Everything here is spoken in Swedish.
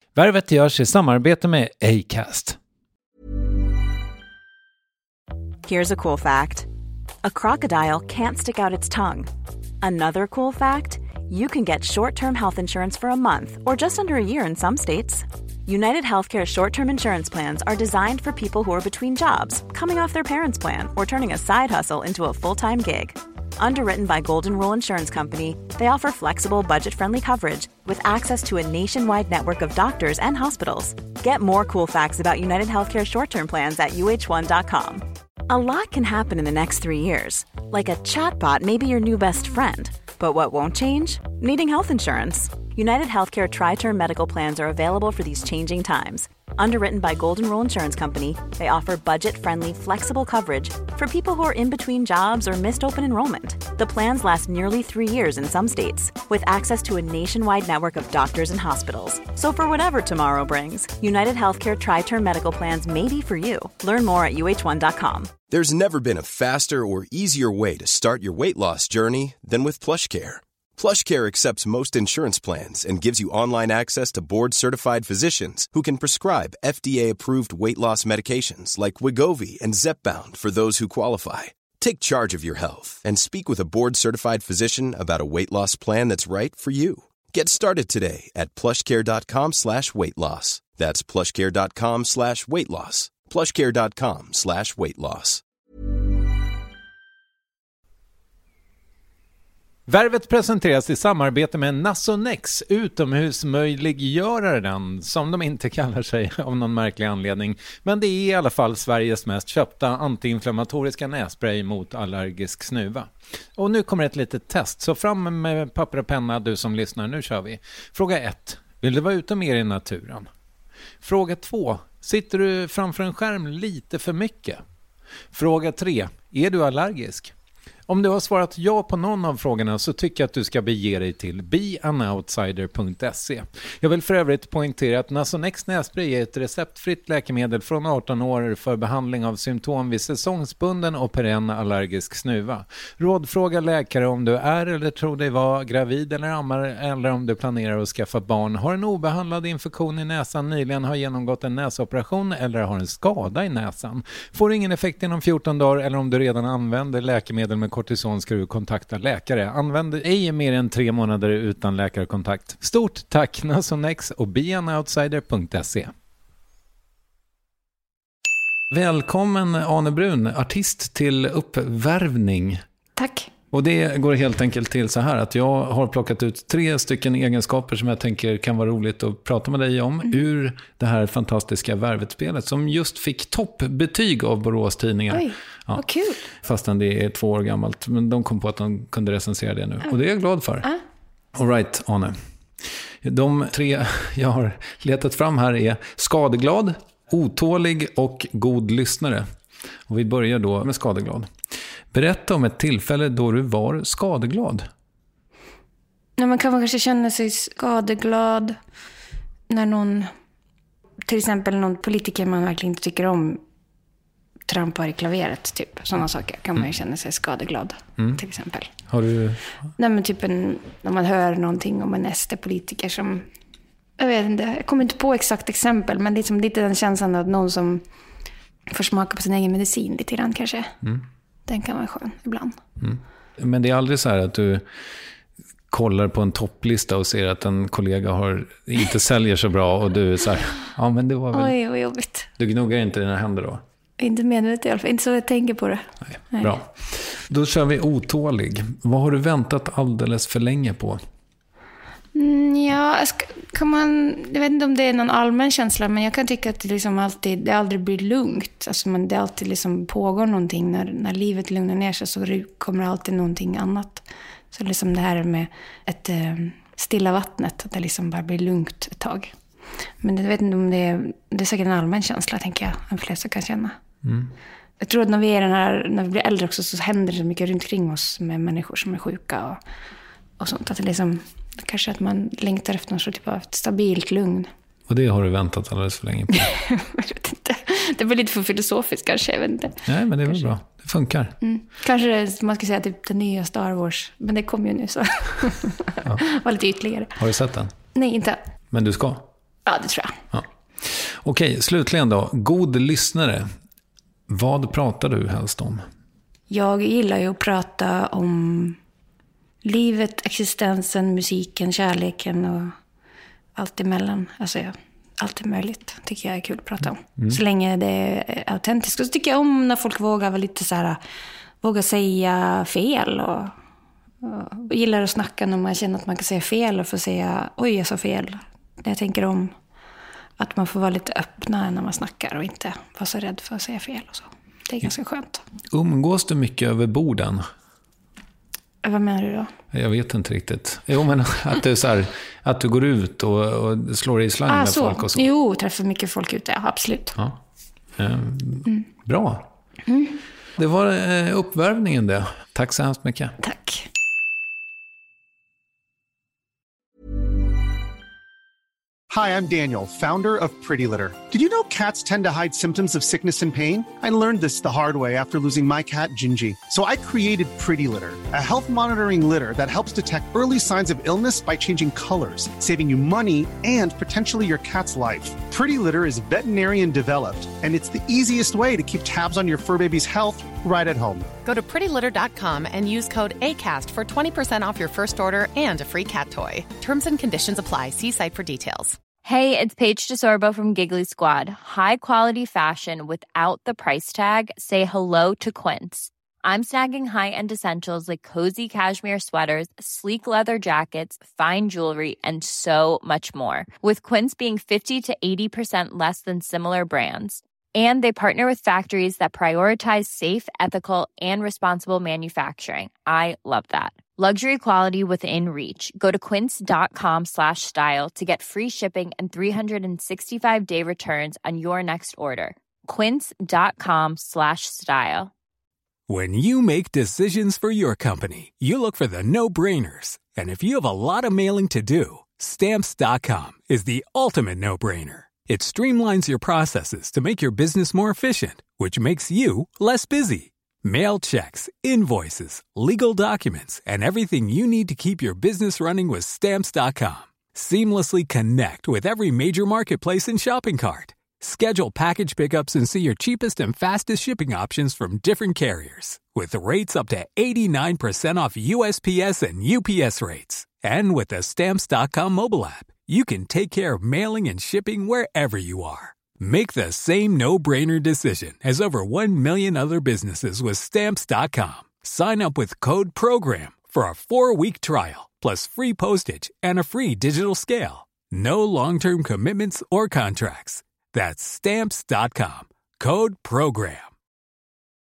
Värvet görs i samarbete med Acast. Here's a cool fact. A crocodile can't stick out its tongue. Another cool fact, you can get short-term health insurance for a month or just under a year in some states. United Healthcare short-term insurance plans are designed for people who are between jobs, coming off their parents' plan, or turning a side hustle into a full-time gig. Underwritten by Golden Rule Insurance Company, they offer flexible, budget-friendly coverage with access to a nationwide network of doctors and hospitals. Get more cool facts about United Healthcare short-term plans at uh1.com. A lot can happen in the next 3 years. Like a chatbot may be your new best friend. But what won't change? Needing health insurance. United Healthcare Tri-Term Medical Plans are available for these changing times. Underwritten by Golden Rule Insurance Company, they offer budget-friendly, flexible coverage for people who are in between jobs or missed open enrollment. The plans last nearly 3 years in some states, with access to a nationwide network of doctors and hospitals. So for whatever tomorrow brings, United Healthcare Tri-Term Medical Plans may be for you. Learn more at uh1.com. There's never been a faster or easier way to start your weight loss journey than with PlushCare. PlushCare accepts most insurance plans and gives you online access to board-certified physicians who can prescribe FDA-approved weight loss medications like Wegovy and Zepbound for those who qualify. Take charge of your health and speak with a board-certified physician about a weight loss plan that's right for you. Get started today at plushcare.com/weightloss. That's plushcare.com/weightloss. plushcare.com/weightloss. Värvet presenteras i samarbete med Nasonex, utomhusmöjliggöraren, som de inte kallar sig av någon märklig anledning. Men det är i alla fall Sveriges mest köpta antiinflammatoriska nässpray mot allergisk snuva. Och nu kommer ett litet test, så fram med papper och penna du som lyssnar, nu kör vi. Fråga 1. Vill du vara ute mer i naturen? Fråga 2. Sitter du framför en skärm lite för mycket? Fråga 3. Är du allergisk? Om du har svarat ja på någon av frågorna så tycker jag att du ska bege dig till beanoutsider.se. Jag vill för övrigt poängtera att Nasonex nässpray är ett receptfritt läkemedel från 18 år för behandling av symptom vid säsongsbunden och perenn allergisk snuva. Rådfråga läkare om du är eller tror dig vara gravid eller ammar, eller om du planerar att skaffa barn, har en obehandlad infektion i näsan, nyligen har genomgått en näsoperation eller har en skada i näsan. Får ingen effekt inom 14 dagar eller om du redan använder läkemedel med kortison ska du kontakta läkare. Använd ej mer än 3 månader utan läkarkontakt. Stort tack Nasonex och beanoutsider.se. Välkommen Ane Brun, artist till Uppvärvning. Tack. Och det går helt enkelt till så här att jag har plockat ut 3 stycken egenskaper som jag tänker kan vara roligt att prata med dig om ur det här fantastiska Värvet-spelet som just fick toppbetyg av Borås tidningar. Oj, vad kul. Fastän det är 2 år gammalt, men de kom på att de kunde recensera det nu. Och det är jag glad för. All right, Ane. De 3 jag har letat fram här är skadeglad, otålig och god lyssnare. Och vi börjar då med skadeglad. Berätta om ett tillfälle då du var skadeglad. Nej, man kan kanske känna sig skadeglad när någon, till exempel någon politiker man verkligen inte tycker om, trampar i klaveret, typ. Sådana saker kan man ju känna sig skadeglad, till exempel. Har du... Nej, men typ när man hör någonting om en SD-politiker som, jag vet inte, jag kommer inte på exakt exempel, men det är som lite den känslan av någon som får smaka på sin egen medicin lite grann kanske. Den kan vara skön ibland. Men det är aldrig så här att du kollar på en topplista och ser att en kollega inte säljer så bra och du är så här, ja men det var väl... Oj, vad jobbigt. Du gnuggar inte dina händer då? Inte medvetet i alla fall, inte så jag tänker på det. Nej. Bra. Då kör vi otålig. Vad har du väntat alldeles för länge på? Ja, jag vet inte om det är någon allmän känsla, men jag kan tycka att det liksom det aldrig blir lugnt. Alltså det alltid liksom pågår någonting. När livet lugnar ner sig så kommer alltid någonting annat. Så liksom det här med ett stilla vattnet, att det liksom bara blir lugnt ett tag. Men jag vet inte om det är säkert en allmän känsla, tänker jag, de flesta kan känna. Jag tror att när vi blir äldre också så händer det så mycket runt kring oss med människor som är sjuka och sånt. Att det liksom, kanske att man längtar efter något typ av ett stabilt lugn. Och det har du väntat alldeles för länge på? Jag vet inte. Det blir lite för filosofiskt kanske, jag vet inte. Nej, men det är väl bra. Det funkar. Kanske man ska säga typ den nya Star Wars. Men det kom ju nu så. Var lite ytterligare. Har du sett den? Nej, inte. Men du ska? Ja, det tror jag. Ja. Okej, slutligen då. God lyssnare. Vad pratar du helst om? Jag gillar ju att prata om livet, existensen, musiken, kärleken och allt emellan. Alltså allt är möjligt tycker jag är kul att prata om. Så länge det är autentiskt. Och så tycker jag om när folk vågar vara lite så här, vågar säga fel och gillar att snacka när man känner att man kan säga fel och få säga oj, jag sa fel. Jag tänker om att man får vara lite öppna när man snackar och inte vara så rädd för att säga fel och så. Det är ganska skönt. Umgås du mycket över borden? Vad menar du då? Jag vet inte riktigt. Jo, men att du, så här, att du går ut och slår i slang med så. folk och så. Jo, träffar mycket folk ute, ja, absolut. Ja. Bra. Det var uppvärmningen det. Tack så hemskt mycket. Tack. Hi, I'm Daniel, founder of Pretty Litter. Did you know cats tend to hide symptoms of sickness and pain? I learned this the hard way after losing my cat, Gingy. So I created Pretty Litter, a health monitoring litter that helps detect early signs of illness by changing colors, saving you money and potentially your cat's life. Pretty Litter is veterinarian developed, and it's the easiest way to keep tabs on your fur baby's health right at home. Go to prettylitter.com and use code ACAST for 20% off your first order and a free cat toy. Terms and conditions apply. See site for details. Hey, it's Paige DeSorbo from Giggly Squad. High quality fashion without the price tag. Say hello to Quince. I'm snagging high-end essentials like cozy cashmere sweaters, sleek leather jackets, fine jewelry, and so much more. With Quince being 50 to 80% less than similar brands. And they partner with factories that prioritize safe, ethical, and responsible manufacturing. I love that. Luxury quality within reach. Go to quince.com/style to get free shipping and 365-day returns on your next order. Quince.com/style. When you make decisions for your company, you look for the no-brainers. And if you have a lot of mailing to do, Stamps.com is the ultimate no-brainer. It streamlines your processes to make your business more efficient, which makes you less busy. Mail checks, invoices, legal documents, and everything you need to keep your business running with Stamps.com. Seamlessly connect with every major marketplace and shopping cart. Schedule package pickups and see your cheapest and fastest shipping options from different carriers. With rates up to 89% off USPS and UPS rates. And with the Stamps.com mobile app, you can take care of mailing and shipping wherever you are. Make the same no-brainer decision as over 1 million other businesses with Stamps.com. Sign up with code PROGRAM for a 4-week trial, plus free postage and a free digital scale. No long-term commitments or contracts. That's Stamps.com. Code PROGRAM.